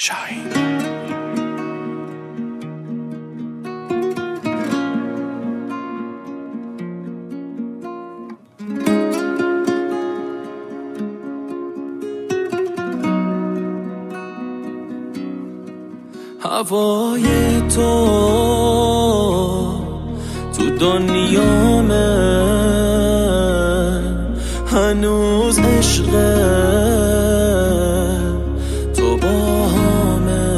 شاهین. هوای تو دنیامه، هنوز عشقه تو باهامه.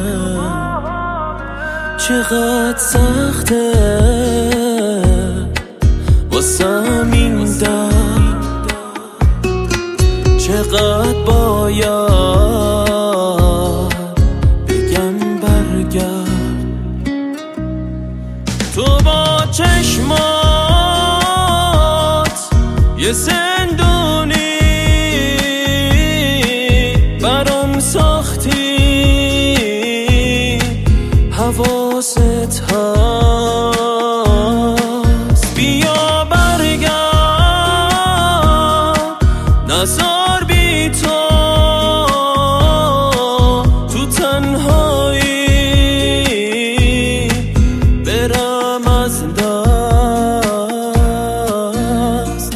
چقدر سخته واسم این درد، چقدر باید تو با چشمات یه زندونی برام ساختی، حواست هست بیا برگرد، نزار بی تو تو تنهایی برم از دست.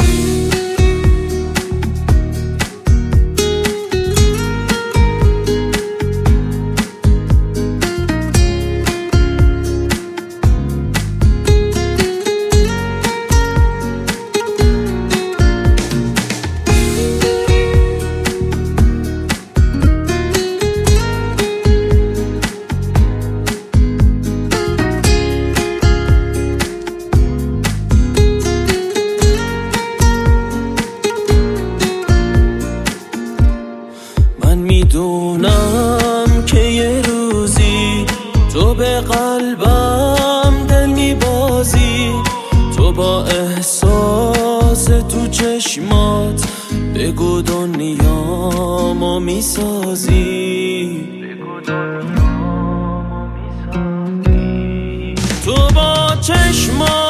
میدونم که یه روزی تو به قلبم دل میبازی، تو با احساس تو چشمات بگو دنیامو میسازی. تو با چشمات